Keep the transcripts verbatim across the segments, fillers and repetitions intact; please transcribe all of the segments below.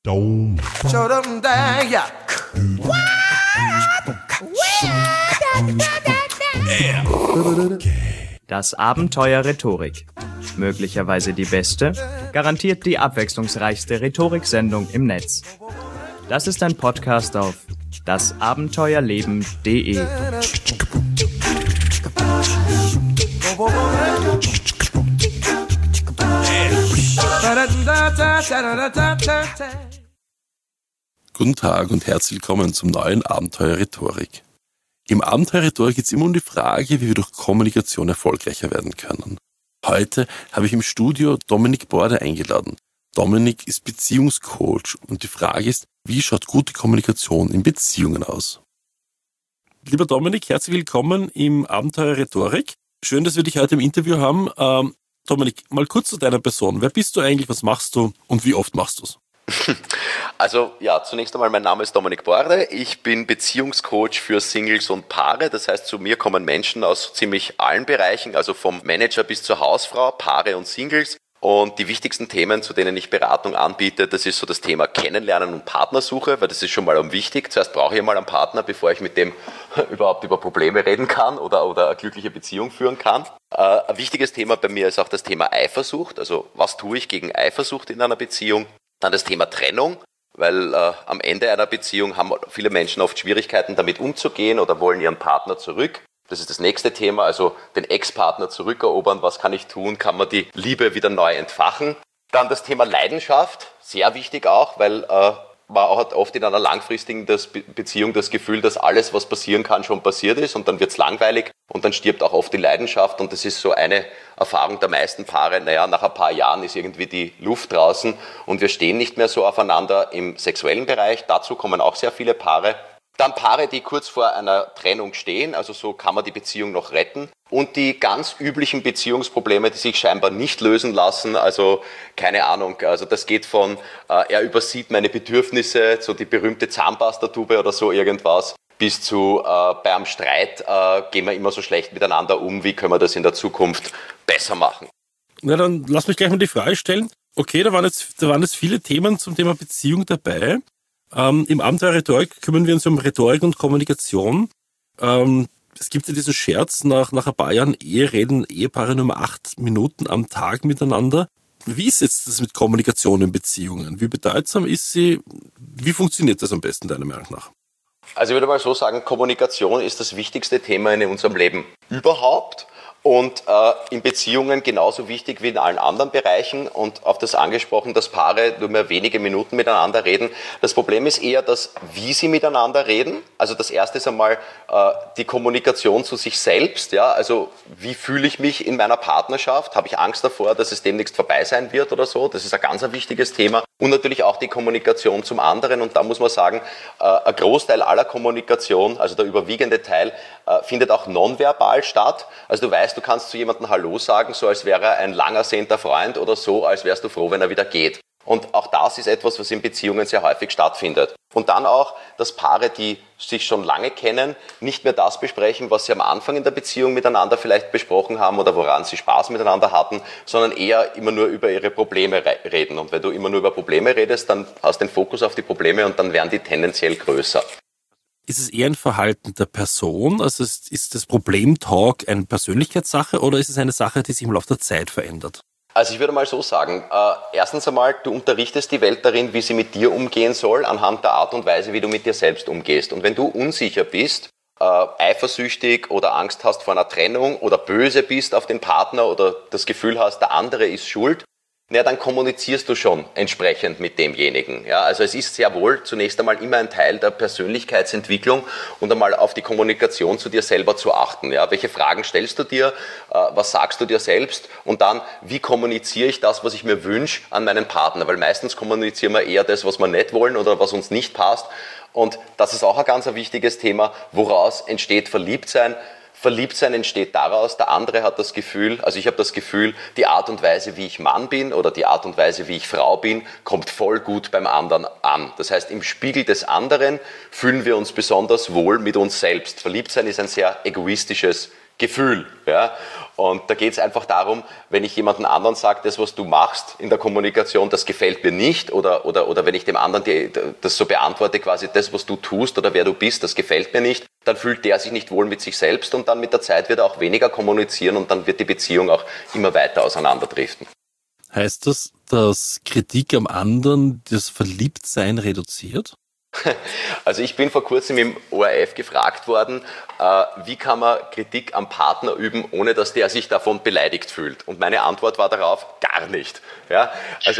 Dome. Das Abenteuer Rhetorik. Möglicherweise die beste, garantiert die abwechslungsreichste Rhetoriksendung im Netz. Das ist ein Podcast auf dasabenteuerleben punkt de. Guten Tag und herzlich willkommen zum neuen Abenteuer Rhetorik. Im Abenteuer Rhetorik geht es immer um die Frage, wie wir durch Kommunikation erfolgreicher werden können. Heute habe ich im Studio Dominik Borde eingeladen. Dominik ist Beziehungscoach und die Frage ist, wie schaut gute Kommunikation in Beziehungen aus? Lieber Dominik, herzlich willkommen im Abenteuer Rhetorik. Schön, dass wir dich heute im Interview haben. Ähm, Dominik, mal kurz zu deiner Person. Wer bist du eigentlich, was machst du und wie oft machst du es? Also ja, zunächst einmal, mein Name ist Dominik Borde. Ich bin Beziehungscoach für Singles und Paare. Das heißt, zu mir kommen Menschen aus ziemlich allen Bereichen, also vom Manager bis zur Hausfrau, Paare und Singles. Und die wichtigsten Themen, zu denen ich Beratung anbiete, das ist so das Thema Kennenlernen und Partnersuche, weil das ist schon mal wichtig. Zuerst brauche ich mal einen Partner, bevor ich mit dem überhaupt über Probleme reden kann oder, oder eine glückliche Beziehung führen kann. Äh, ein wichtiges Thema bei mir ist auch das Thema Eifersucht. Also was tue ich gegen Eifersucht in einer Beziehung? Dann das Thema Trennung, weil äh, am Ende einer Beziehung haben viele Menschen oft Schwierigkeiten, damit umzugehen oder wollen ihren Partner zurück. Das ist das nächste Thema, also den Ex-Partner zurückerobern. Was kann ich tun? Kann man die Liebe wieder neu entfachen? Dann das Thema Leidenschaft, sehr wichtig auch, weil äh, man hat oft in einer langfristigen Beziehung das Gefühl, dass alles, was passieren kann, schon passiert ist und dann wird es langweilig und dann stirbt auch oft die Leidenschaft und das ist so eine Erfahrung der meisten Paare. Naja, nach ein paar Jahren ist irgendwie die Luft draußen und wir stehen nicht mehr so aufeinander im sexuellen Bereich. Dazu kommen auch sehr viele Paare. Dann Paare, die kurz vor einer Trennung stehen, also so kann man die Beziehung noch retten. Und die ganz üblichen Beziehungsprobleme, die sich scheinbar nicht lösen lassen, also keine Ahnung, also das geht von, äh, er übersieht meine Bedürfnisse, so die berühmte Zahnpastatube oder so irgendwas, bis zu äh, bei einem Streit äh, gehen wir immer so schlecht miteinander um, wie können wir das in der Zukunft besser machen? Na dann lass mich gleich mal die Frage stellen. Okay, da waren jetzt, da waren jetzt viele Themen zum Thema Beziehung dabei. Ähm, Im Abenteuer Rhetorik kümmern wir uns um Rhetorik und Kommunikation. Ähm, es gibt ja diesen Scherz, nach, nach ein paar Jahren Ehe reden Ehepaare nur mal acht Minuten am Tag miteinander. Wie ist jetzt das mit Kommunikation in Beziehungen? Wie bedeutsam ist sie? Wie funktioniert das am besten deiner Meinung nach? Also ich würde mal so sagen, Kommunikation ist das wichtigste Thema in unserem Leben überhaupt. Und äh, in Beziehungen genauso wichtig wie in allen anderen Bereichen und auf das angesprochen, dass Paare nur mehr wenige Minuten miteinander reden. Das Problem ist eher das, wie sie miteinander reden. Also das erste ist einmal äh, die Kommunikation zu sich selbst. Ja? Also wie fühle ich mich in meiner Partnerschaft? Habe ich Angst davor, dass es demnächst vorbei sein wird oder so? Das ist ein ganz ein wichtiges Thema. Und natürlich auch die Kommunikation zum anderen. Und da muss man sagen, äh, ein Großteil aller Kommunikation, also der überwiegende Teil, äh, findet auch nonverbal statt. Also du weißt, du kannst zu jemandem Hallo sagen, so als wäre er ein lang ersehnter Freund oder so, als wärst du froh, wenn er wieder geht. Und auch das ist etwas, was in Beziehungen sehr häufig stattfindet. Und dann auch, dass Paare, die sich schon lange kennen, nicht mehr das besprechen, was sie am Anfang in der Beziehung miteinander vielleicht besprochen haben oder woran sie Spaß miteinander hatten, sondern eher immer nur über ihre Probleme reden. Und wenn du immer nur über Probleme redest, dann hast du den Fokus auf die Probleme und dann werden die tendenziell größer. Ist es eher ein Verhalten der Person? Also ist, ist das Problem-Talk eine Persönlichkeitssache oder ist es eine Sache, die sich im Laufe der Zeit verändert? Also ich würde mal so sagen, äh, erstens einmal, du unterrichtest die Welt darin, wie sie mit dir umgehen soll, anhand der Art und Weise, wie du mit dir selbst umgehst. Und wenn du unsicher bist, äh, eifersüchtig oder Angst hast vor einer Trennung oder böse bist auf den Partner oder das Gefühl hast, der andere ist schuld, na, dann kommunizierst du schon entsprechend mit demjenigen. Ja, also es ist sehr wohl zunächst einmal immer ein Teil der Persönlichkeitsentwicklung und einmal auf die Kommunikation zu dir selber zu achten. Ja, welche Fragen stellst du dir? Äh, was sagst du dir selbst? Und dann, wie kommuniziere ich das, was ich mir wünsche, an meinen Partner? Weil meistens kommunizieren wir eher das, was wir nicht wollen oder was uns nicht passt. Und das ist auch ein ganz ein wichtiges Thema. Woraus entsteht Verliebtsein? Verliebtsein entsteht daraus, der andere hat das Gefühl, also ich habe das Gefühl, die Art und Weise, wie ich Mann bin oder die Art und Weise, wie ich Frau bin, kommt voll gut beim anderen an. Das heißt, im Spiegel des anderen fühlen wir uns besonders wohl mit uns selbst. Verliebtsein ist ein sehr egoistisches Gefühl. Ja? Und da geht es einfach darum, wenn ich jemandem anderen sage, das, was du machst in der Kommunikation, das gefällt mir nicht, oder, oder, oder wenn ich dem anderen die, das so beantworte, quasi das, was du tust oder wer du bist, das gefällt mir nicht, dann fühlt der sich nicht wohl mit sich selbst und dann mit der Zeit wird er auch weniger kommunizieren und dann wird die Beziehung auch immer weiter auseinanderdriften. Heißt das, dass Kritik am anderen das Verliebtsein reduziert? Also ich bin vor kurzem im O R F gefragt worden, äh, wie kann man Kritik am Partner üben, ohne dass der sich davon beleidigt fühlt. Und meine Antwort war darauf, gar nicht. Ja, also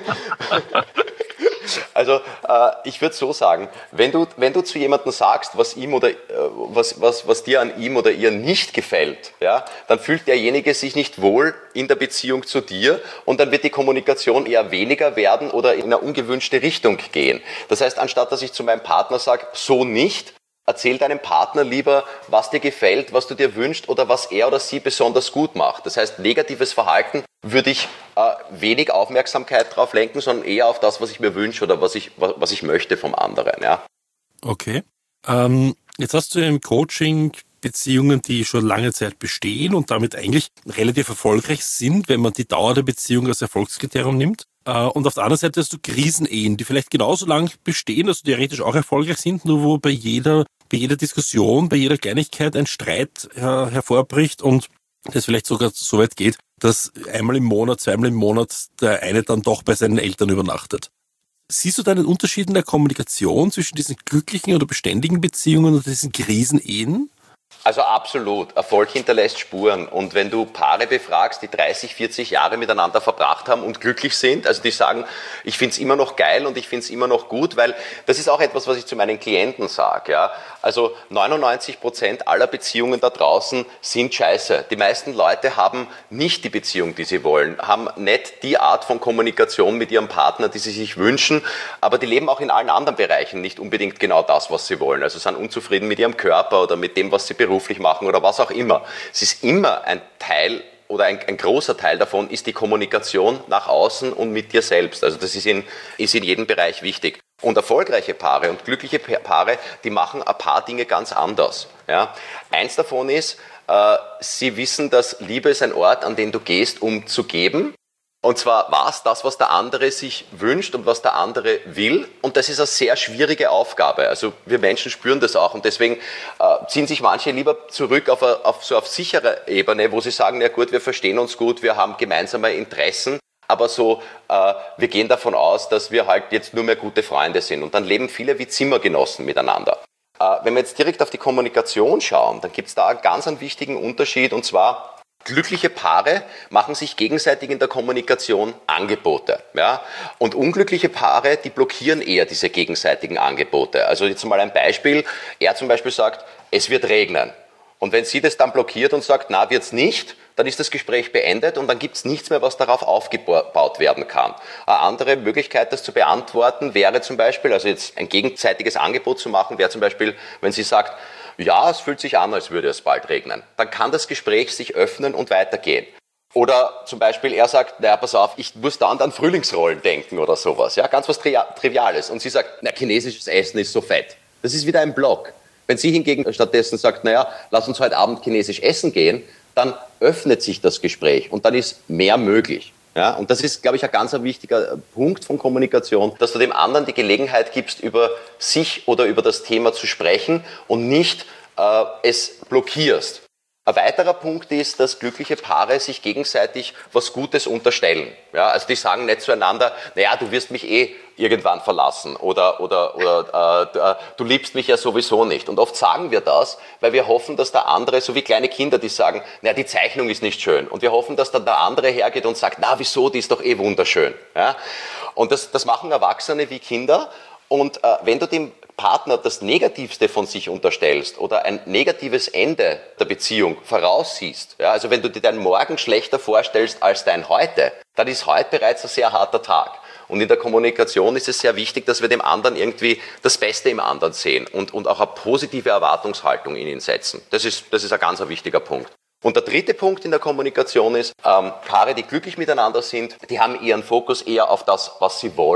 also äh, ich würde so sagen, wenn du, wenn du zu jemandem sagst, was ihm oder äh, was, was, was dir an ihm oder ihr nicht gefällt, ja, dann fühlt derjenige sich nicht wohl in der Beziehung zu dir und dann wird die Kommunikation eher weniger werden oder in eine ungewünschte Richtung gehen. Das heißt, anstatt dass ich zu meinem Partner sage, so nicht, erzähl deinem Partner lieber, was dir gefällt, was du dir wünschst oder was er oder sie besonders gut macht. Das heißt, negatives Verhalten würde ich äh, wenig Aufmerksamkeit drauf lenken, sondern eher auf das, was ich mir wünsche oder was ich, was, was ich möchte vom anderen. Ja. Okay. Ähm, jetzt hast du im Coaching Beziehungen, die schon lange Zeit bestehen und damit eigentlich relativ erfolgreich sind, wenn man die Dauer der Beziehung als Erfolgskriterium nimmt. Und auf der anderen Seite hast du Krisenehen, die vielleicht genauso lang bestehen, also theoretisch auch erfolgreich sind, nur wo bei jeder, bei jeder Diskussion, bei jeder Kleinigkeit ein Streit her, hervorbricht und das vielleicht sogar so weit geht, dass einmal im Monat, zweimal im Monat der eine dann doch bei seinen Eltern übernachtet. Siehst du da einen Unterschied in der Kommunikation zwischen diesen glücklichen oder beständigen Beziehungen und diesen Krisenehen? Also absolut. Erfolg hinterlässt Spuren. Und wenn du Paare befragst, die dreißig, vierzig Jahre miteinander verbracht haben und glücklich sind, also die sagen, ich finde es immer noch geil und ich finde es immer noch gut, weil das ist auch etwas, was ich zu meinen Klienten sage. Ja? Also neunundneunzig Prozent aller Beziehungen da draußen sind scheiße. Die meisten Leute haben nicht die Beziehung, die sie wollen, haben nicht die Art von Kommunikation mit ihrem Partner, die sie sich wünschen, aber die leben auch in allen anderen Bereichen nicht unbedingt genau das, was sie wollen. Also sind unzufrieden mit ihrem Körper oder mit dem, was sie beruflich machen oder was auch immer. Es ist immer ein Teil oder ein, ein großer Teil davon ist die Kommunikation nach außen und mit dir selbst. Also das ist in, ist in jedem Bereich wichtig. Und erfolgreiche Paare und glückliche Paare, die machen ein paar Dinge ganz anders. Ja? Eins davon ist, äh, sie wissen, dass Liebe ist ein Ort, an den du gehst, um zu geben. Und zwar was, das, was der andere sich wünscht und was der andere will. Und das ist eine sehr schwierige Aufgabe. Also wir Menschen spüren das auch. Und deswegen äh, ziehen sich manche lieber zurück auf, a, auf so auf sichere Ebene, wo sie sagen, ja gut, wir verstehen uns gut, wir haben gemeinsame Interessen. Aber so, äh, wir gehen davon aus, dass wir halt jetzt nur mehr gute Freunde sind. Und dann leben viele wie Zimmergenossen miteinander. Äh, wenn wir jetzt direkt auf die Kommunikation schauen, dann gibt es da einen ganz einen wichtigen Unterschied. Und zwar, glückliche Paare machen sich gegenseitig in der Kommunikation Angebote. Ja? Und unglückliche Paare, die blockieren eher diese gegenseitigen Angebote. Also jetzt mal ein Beispiel. Er zum Beispiel sagt, es wird regnen. Und wenn sie das dann blockiert und sagt, na, wird's nicht, dann ist das Gespräch beendet und dann gibt's nichts mehr, was darauf aufgebaut werden kann. Eine andere Möglichkeit, das zu beantworten, wäre zum Beispiel, also jetzt ein gegenseitiges Angebot zu machen, wäre zum Beispiel, wenn sie sagt, ja, es fühlt sich an, als würde es bald regnen. Dann kann das Gespräch sich öffnen und weitergehen. Oder zum Beispiel, er sagt, naja, pass auf, ich muss da an Frühlingsrollen denken oder sowas. Ja, ganz was Tri- Triviales. Und sie sagt, na, chinesisches Essen ist so fett. Das ist wieder ein Block. Wenn sie hingegen stattdessen sagt, naja, lass uns heute Abend chinesisch essen gehen, dann öffnet sich das Gespräch und dann ist mehr möglich. Ja, und das ist, glaube ich, ein ganz wichtiger Punkt von Kommunikation, dass du dem anderen die Gelegenheit gibst, über sich oder über das Thema zu sprechen und nicht äh, es blockierst. Ein weiterer Punkt ist, dass glückliche Paare sich gegenseitig was Gutes unterstellen. Ja, also die sagen nicht zueinander, naja, du wirst mich eh irgendwann verlassen oder, oder, oder äh, du liebst mich ja sowieso nicht. Und oft sagen wir das, weil wir hoffen, dass der andere, so wie kleine Kinder, die sagen, naja, die Zeichnung ist nicht schön. Und wir hoffen, dass dann der andere hergeht und sagt, na wieso, die ist doch eh wunderschön. Ja? Und das, das machen Erwachsene wie Kinder. Und äh, wenn du dem Partner das Negativste von sich unterstellst oder ein negatives Ende der Beziehung voraussiehst, ja, also wenn du dir deinen Morgen schlechter vorstellst als dein Heute, dann ist heute bereits ein sehr harter Tag. Und in der Kommunikation ist es sehr wichtig, dass wir dem anderen irgendwie das Beste im anderen sehen und, und auch eine positive Erwartungshaltung in ihn setzen. Das ist, das ist ein ganz ein wichtiger Punkt. Und der dritte Punkt in der Kommunikation ist, ähm, Paare, die glücklich miteinander sind, die haben ihren Fokus eher auf das, was sie wollen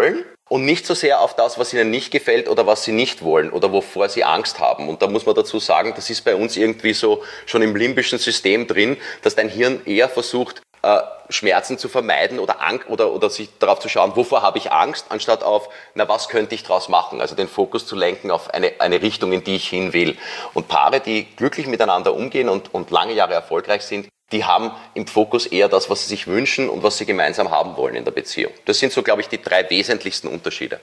und nicht so sehr auf das, was ihnen nicht gefällt oder was sie nicht wollen oder wovor sie Angst haben. Und da muss man dazu sagen, das ist bei uns irgendwie so schon im limbischen System drin, dass dein Hirn eher versucht, äh, Schmerzen zu vermeiden oder, Ang- oder, oder sich darauf zu schauen, wovor habe ich Angst, anstatt auf, na, was könnte ich daraus machen? Also den Fokus zu lenken auf eine, eine Richtung, in die ich hin will. Und Paare, die glücklich miteinander umgehen und, und lange Jahre erfolgreich sind, die haben im Fokus eher das, was sie sich wünschen und was sie gemeinsam haben wollen in der Beziehung. Das sind so, glaube ich, die drei wesentlichsten Unterschiede.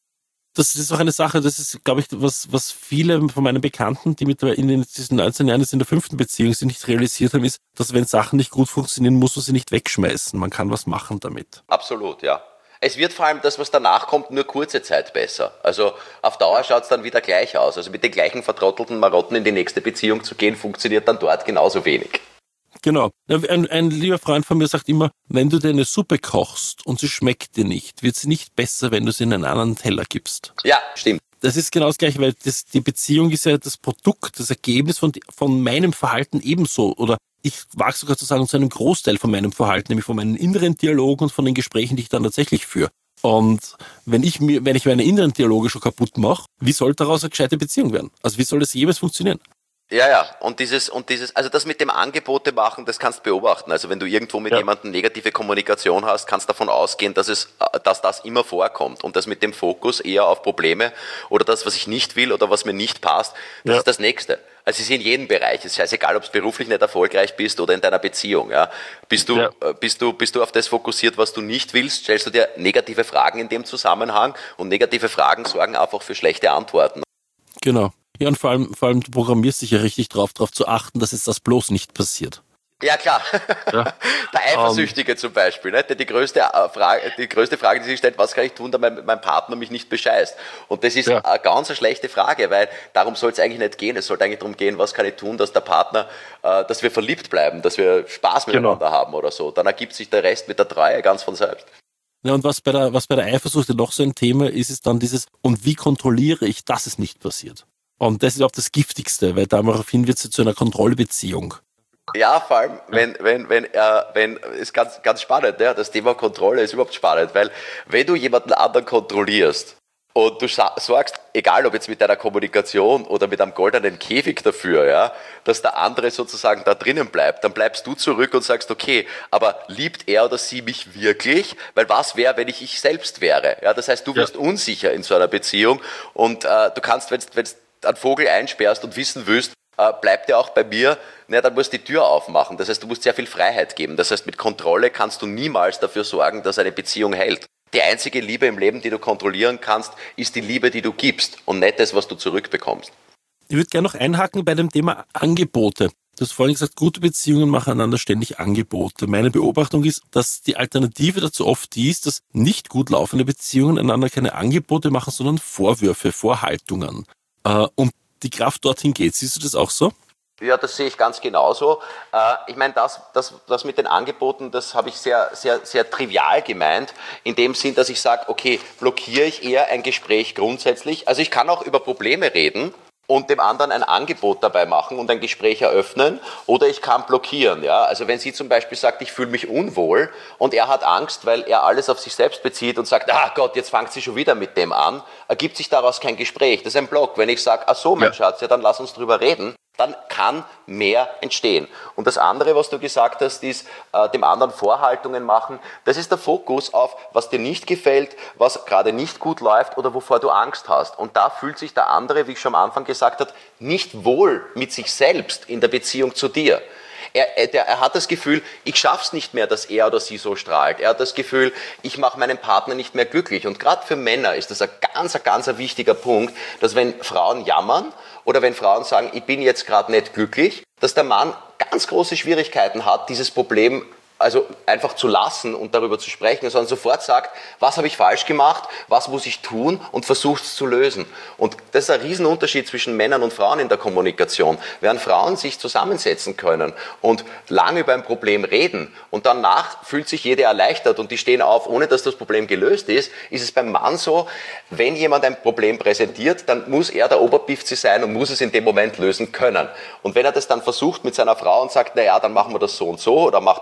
Das ist auch eine Sache, das ist, glaube ich, was, was viele von meinen Bekannten, die mit in den diesen neunzehn Jahren jetzt in der fünften Beziehung sind, nicht realisiert haben, ist, dass wenn Sachen nicht gut funktionieren, muss man sie nicht wegschmeißen. Man kann was machen damit. Absolut, ja. Es wird vor allem das, was danach kommt, nur kurze Zeit besser. Also auf Dauer schaut es dann wieder gleich aus. Also mit den gleichen vertrottelten Marotten in die nächste Beziehung zu gehen, funktioniert dann dort genauso wenig. Genau. Ein, ein lieber Freund von mir sagt immer, wenn du dir eine Suppe kochst und sie schmeckt dir nicht, wird sie nicht besser, wenn du sie in einen anderen Teller gibst. Ja, stimmt. Das ist genau das Gleiche, weil das, die Beziehung ist ja das Produkt, das Ergebnis von, von meinem Verhalten ebenso. Oder ich wage sogar zu sagen, zu einem Großteil von meinem Verhalten, nämlich von meinen inneren Dialogen und von den Gesprächen, die ich dann tatsächlich führe. Und wenn ich mir, wenn ich meine inneren Dialoge schon kaputt mache, wie soll daraus eine gescheite Beziehung werden? Also wie soll das jemals funktionieren? Ja, ja, und dieses, und dieses, also das mit dem Angebote machen, das kannst du beobachten. Also wenn du irgendwo mit ja. jemandem negative Kommunikation hast, kannst davon ausgehen, dass es, dass das immer vorkommt. Und das mit dem Fokus eher auf Probleme oder das, was ich nicht will oder was mir nicht passt, das ja. ist das Nächste. Also es ist in jedem Bereich. Es ist scheißegal, ob du beruflich nicht erfolgreich bist oder in deiner Beziehung. Ja. Bist du, ja. bist du, bist du auf das fokussiert, was du nicht willst, stellst du dir negative Fragen in dem Zusammenhang und negative Fragen sorgen einfach für schlechte Antworten. Genau. Ja, und vor allem, vor allem, du programmierst dich ja richtig drauf, darauf zu achten, dass jetzt das bloß nicht passiert. Ja, klar. Ja. Der Eifersüchtige um. zum Beispiel, ne? Der die größte Frage, die größte Frage, die sich stellt, was kann ich tun, damit mein Partner mich nicht bescheißt? Und das ist ja. eine ganz eine schlechte Frage, weil darum soll es eigentlich nicht gehen. Es sollte eigentlich darum gehen, was kann ich tun, dass der Partner, äh, dass wir verliebt bleiben, dass wir Spaß miteinander genau. haben oder so. Dann ergibt sich der Rest mit der Treue ganz von selbst. Ja, und was bei der, was bei der Eifersucht noch so ein Thema ist, ist dann dieses, und wie kontrolliere ich, dass es nicht passiert? Und das ist auch das Giftigste, weil daraufhin wird es zu einer Kontrollbeziehung. Ja, vor allem, wenn, wenn, wenn, äh, wenn, ist ganz, ganz spannend, ja, das Thema Kontrolle ist überhaupt spannend, weil, wenn du jemanden anderen kontrollierst und du sorgst, egal ob jetzt mit deiner Kommunikation oder mit einem goldenen Käfig dafür, ja, dass der andere sozusagen da drinnen bleibt, dann bleibst du zurück und sagst, okay, aber liebt er oder sie mich wirklich? Weil was wäre, wenn ich ich selbst wäre? Ja, das heißt, du wirst ja. unsicher in so einer Beziehung und äh, du kannst, wenn du einen Vogel einsperrst und wissen willst, äh, bleibt er auch bei mir, na, dann musst du die Tür aufmachen. Das heißt, du musst sehr viel Freiheit geben. Das heißt, mit Kontrolle kannst du niemals dafür sorgen, dass eine Beziehung hält. Die einzige Liebe im Leben, die du kontrollieren kannst, ist die Liebe, die du gibst und nicht das, was du zurückbekommst. Ich würde gerne noch einhaken bei dem Thema Angebote. Du hast vorhin gesagt, gute Beziehungen machen einander ständig Angebote. Meine Beobachtung ist, dass die Alternative dazu oft die ist, dass nicht gut laufende Beziehungen einander keine Angebote machen, sondern Vorwürfe, Vorhaltungen. Äh, und die Kraft dorthin geht. Siehst du das auch so? Ja, das sehe ich ganz genauso. Äh, ich meine, das, das, das mit den Angeboten, das habe ich sehr, sehr, sehr trivial gemeint, in dem Sinn, dass ich sage, okay, blockiere ich eher ein Gespräch grundsätzlich. Also ich kann auch über Probleme reden und dem anderen ein Angebot dabei machen und ein Gespräch eröffnen, oder ich kann blockieren. Ja? Also wenn sie zum Beispiel sagt, ich fühle mich unwohl und er hat Angst, weil er alles auf sich selbst bezieht und sagt, ah Gott, jetzt fängt sie schon wieder mit dem an, ergibt sich daraus kein Gespräch. Das ist ein Block. Wenn ich sage, ach so, mein ja. Schatz, ja, dann lass uns drüber reden, dann kann mehr entstehen. Und das andere, was du gesagt hast, ist, äh, dem anderen Vorhaltungen machen. Das ist der Fokus auf, was dir nicht gefällt, was gerade nicht gut läuft oder wovor du Angst hast. Und da fühlt sich der andere, wie ich schon am Anfang gesagt habe, nicht wohl mit sich selbst in der Beziehung zu dir. Er, er, er hat das Gefühl, ich schaff's nicht mehr, dass er oder sie so strahlt. Er hat das Gefühl, ich mache meinen Partner nicht mehr glücklich. Und gerade für Männer ist das ein ganz, ganz ein wichtiger Punkt, dass wenn Frauen jammern oder wenn Frauen sagen, ich bin jetzt gerade nicht glücklich, dass der Mann ganz große Schwierigkeiten hat, dieses Problem also einfach zu lassen und darüber zu sprechen, sondern sofort sagt, was habe ich falsch gemacht, was muss ich tun und versucht es zu lösen. Und das ist ein Riesenunterschied zwischen Männern und Frauen in der Kommunikation. Während Frauen sich zusammensetzen können und lange über ein Problem reden und danach fühlt sich jeder erleichtert und die stehen auf, ohne dass das Problem gelöst ist, ist es beim Mann so, wenn jemand ein Problem präsentiert, dann muss er der Oberbifzi sein und muss es in dem Moment lösen können. Und wenn er das dann versucht mit seiner Frau und sagt, naja, dann machen wir das so und so oder mach das und das,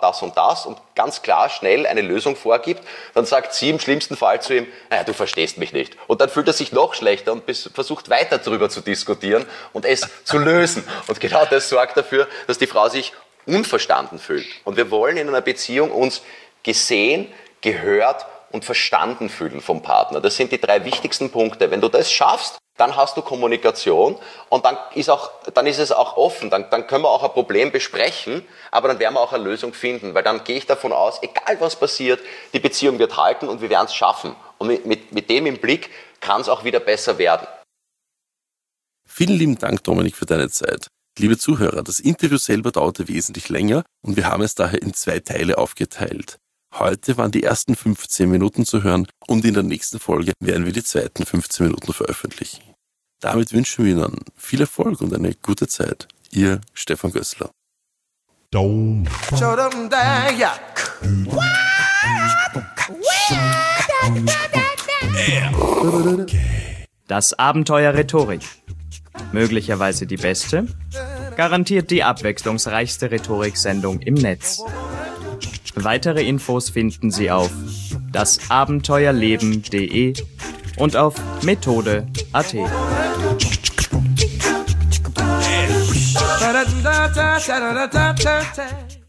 was und ganz klar schnell eine Lösung vorgibt, dann sagt sie im schlimmsten Fall zu ihm, naja, du verstehst mich nicht. Und dann fühlt er sich noch schlechter und versucht weiter darüber zu diskutieren und es zu lösen. Und genau das sorgt dafür, dass die Frau sich unverstanden fühlt. Und wir wollen in einer Beziehung uns gesehen, gehört und verstanden fühlen vom Partner. Das sind die drei wichtigsten Punkte. Wenn du das schaffst, dann hast du Kommunikation und dann ist, auch, dann ist es auch offen. Dann, dann können wir auch ein Problem besprechen, aber dann werden wir auch eine Lösung finden, weil dann gehe ich davon aus, egal was passiert, die Beziehung wird halten und wir werden es schaffen. Und mit, mit, mit dem im Blick kann es auch wieder besser werden. Vielen lieben Dank, Dominik, für deine Zeit. Liebe Zuhörer, das Interview selber dauerte wesentlich länger und wir haben es daher in zwei Teile aufgeteilt. Heute waren die ersten fünfzehn Minuten zu hören und in der nächsten Folge werden wir die zweiten fünfzehn Minuten veröffentlichen. Damit wünschen wir Ihnen viel Erfolg und eine gute Zeit. Ihr Stefan Gößler. Das Abenteuer Rhetorik. Möglicherweise die beste, garantiert die abwechslungsreichste Rhetoriksendung im Netz. Weitere Infos finden Sie auf das abenteuerleben punkt de und auf methode punkt at.